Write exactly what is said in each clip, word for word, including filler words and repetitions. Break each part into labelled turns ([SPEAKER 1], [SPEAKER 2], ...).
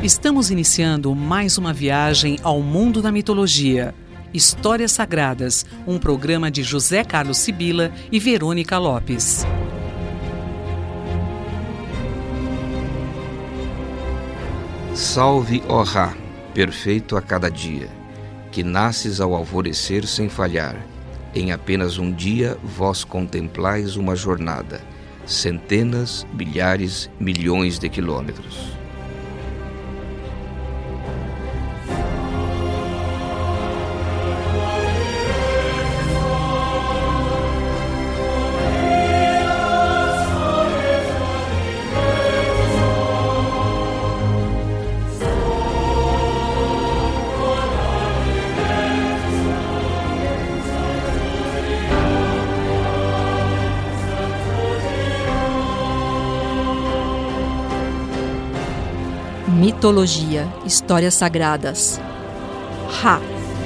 [SPEAKER 1] Estamos iniciando mais uma viagem ao mundo da mitologia. Histórias Sagradas, um programa de José Carlos Sibila e Verônica Lopes.
[SPEAKER 2] Salve, ó Ra, perfeito a cada dia, que nasces ao alvorecer sem falhar. Em apenas um dia vós contemplais uma jornada, centenas, milhares, milhões de quilômetros.
[SPEAKER 3] Mitologia, Histórias Sagradas. Ra.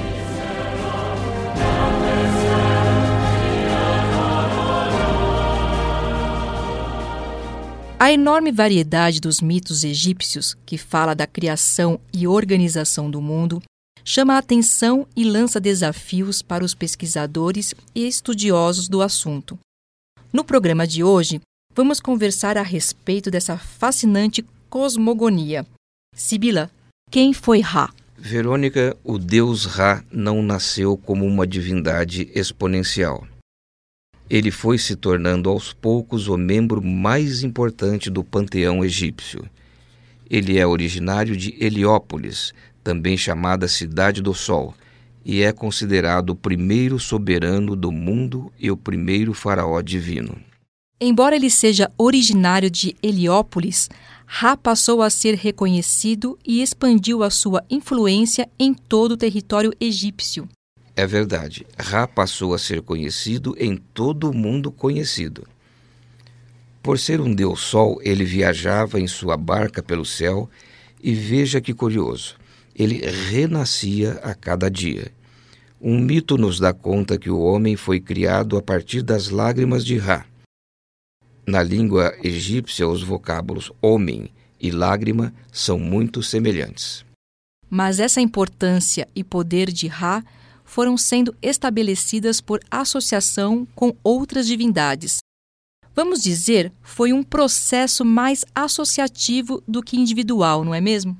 [SPEAKER 3] A enorme variedade dos mitos egípcios, que fala da criação e organização do mundo, chama a atenção e lança desafios para os pesquisadores e estudiosos do assunto. No programa de hoje, vamos conversar a respeito dessa fascinante cosmogonia. Sibila, quem foi Ra?
[SPEAKER 2] Verônica, o deus Ra não nasceu como uma divindade exponencial. Ele foi se tornando aos poucos o membro mais importante do panteão egípcio. Ele é originário de Heliópolis, também chamada Cidade do Sol, e é considerado o primeiro soberano do mundo e o primeiro faraó divino.
[SPEAKER 3] Embora ele seja originário de Heliópolis, Ra passou a ser reconhecido e expandiu a sua influência em todo o território egípcio.
[SPEAKER 2] É verdade, Ra passou a ser conhecido em todo o mundo conhecido. Por ser um deus sol, ele viajava em sua barca pelo céu e veja que curioso, ele renascia a cada dia. Um mito nos dá conta que o homem foi criado a partir das lágrimas de Ra. Na língua egípcia, os vocábulos homem e lágrima são muito semelhantes.
[SPEAKER 3] Mas essa importância e poder de Ra foram sendo estabelecidas por associação com outras divindades. Vamos dizer, foi um processo mais associativo do que individual, não é mesmo?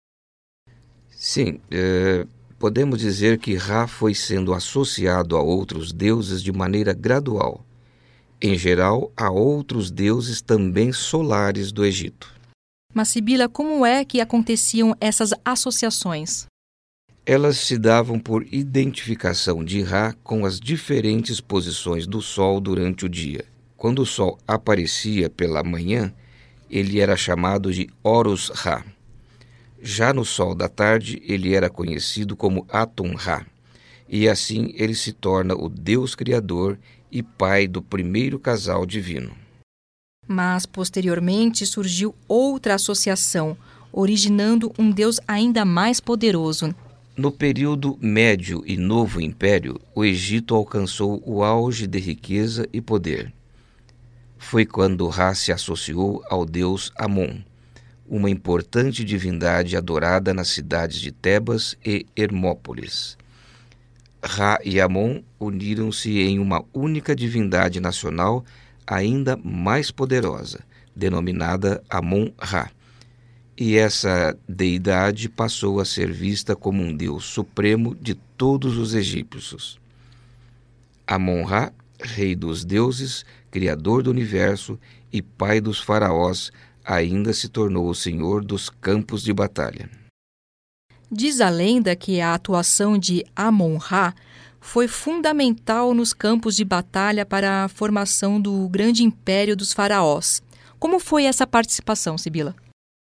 [SPEAKER 2] Sim, é, podemos dizer que Ra foi sendo associado a outros deuses de maneira gradual. Em geral, a outros deuses também solares do Egito.
[SPEAKER 3] Mas, Sibila, como é que aconteciam essas associações?
[SPEAKER 2] Elas se davam por identificação de Ra com as diferentes posições do Sol durante o dia. Quando o Sol aparecia pela manhã, ele era chamado de Horus Ra. Já no Sol da tarde, ele era conhecido como Atum Ra. E assim ele se torna o Deus Criador e pai do primeiro casal divino.
[SPEAKER 3] Mas, posteriormente, surgiu outra associação, originando um Deus ainda mais poderoso.
[SPEAKER 2] No período Médio e Novo Império, o Egito alcançou o auge de riqueza e poder. Foi quando Ra se associou ao deus Amon, uma importante divindade adorada nas cidades de Tebas e Hermópolis. Ra e Amon uniram-se em uma única divindade nacional ainda mais poderosa, denominada Amon-Ra. E essa deidade passou a ser vista como um deus supremo de todos os egípcios. Amon-Ra, rei dos deuses, criador do universo e pai dos faraós, ainda se tornou o senhor dos campos de batalha.
[SPEAKER 3] Diz a lenda que a atuação de Amon-Ra foi fundamental nos campos de batalha para a formação do grande império dos faraós. Como foi essa participação, Sibila?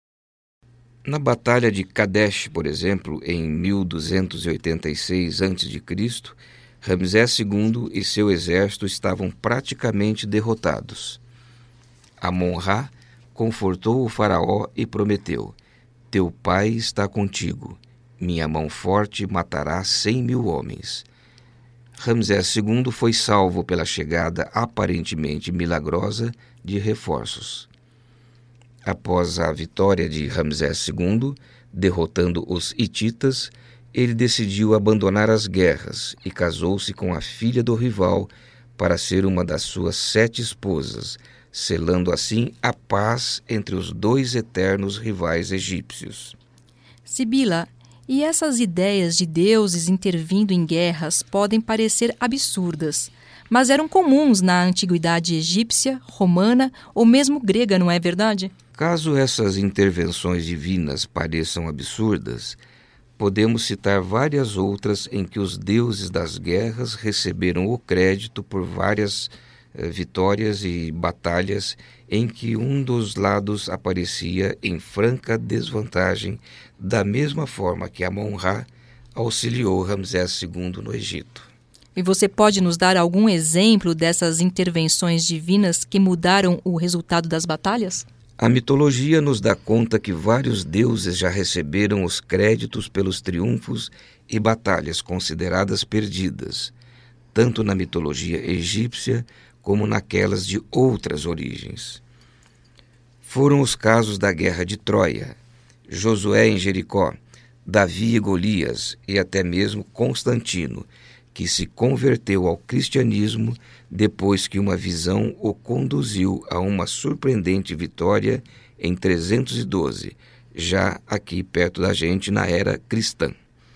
[SPEAKER 2] Na Batalha de Kadesh, por exemplo, em mil duzentos e oitenta e seis antes de Cristo, Ramsés segundo e seu exército estavam praticamente derrotados. Amon-Ra confortou o faraó e prometeu: teu pai está contigo. Minha mão forte matará cem mil homens. Ramsés segundo foi salvo pela chegada aparentemente milagrosa de reforços. Após a vitória de Ramsés segundo, derrotando os hititas, ele decidiu abandonar as guerras e casou-se com a filha do rival para ser uma das suas sete esposas, selando assim a paz entre os dois eternos rivais egípcios.
[SPEAKER 3] Sibila, e essas ideias de deuses intervindo em guerras podem parecer absurdas, mas eram comuns na antiguidade egípcia, romana ou mesmo grega, não é verdade?
[SPEAKER 2] Caso essas intervenções divinas pareçam absurdas, podemos citar várias outras em que os deuses das guerras receberam o crédito por várias eh, vitórias e batalhas em que um dos lados aparecia em franca desvantagem, da mesma forma que Amon-Ra auxiliou Ramsés segundo no Egito.
[SPEAKER 3] E você pode nos dar algum exemplo dessas intervenções divinas que mudaram o resultado das batalhas?
[SPEAKER 2] A mitologia nos dá conta que vários deuses já receberam os créditos pelos triunfos e batalhas consideradas perdidas, tanto na mitologia egípcia como naquelas de outras origens. Foram os casos da Guerra de Troia, Josué em Jericó, Davi e Golias e até mesmo Constantino, que se converteu ao cristianismo depois que uma visão o conduziu a uma surpreendente vitória em trezentos e doze, já aqui perto da gente na era cristã.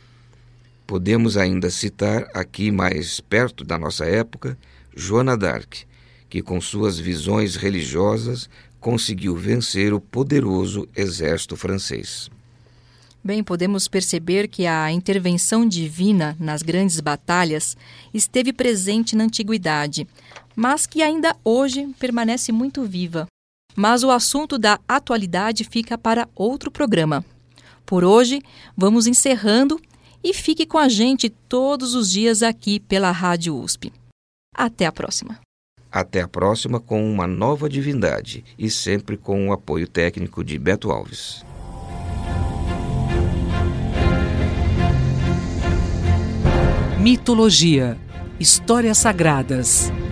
[SPEAKER 2] Podemos ainda citar aqui mais perto da nossa época, Joana d'Arc, que com suas visões religiosas conseguiu vencer o poderoso exército francês.
[SPEAKER 3] Bem, podemos perceber que a intervenção divina nas grandes batalhas esteve presente na antiguidade, mas que ainda hoje permanece muito viva. Mas o assunto da atualidade fica para outro programa. Por hoje, vamos encerrando e fique com a gente todos os dias aqui pela Rádio U S P. Até a próxima.
[SPEAKER 2] Até a próxima com uma nova divindade e sempre com o apoio técnico de Beto Alves.
[SPEAKER 1] Mitologia, histórias sagradas.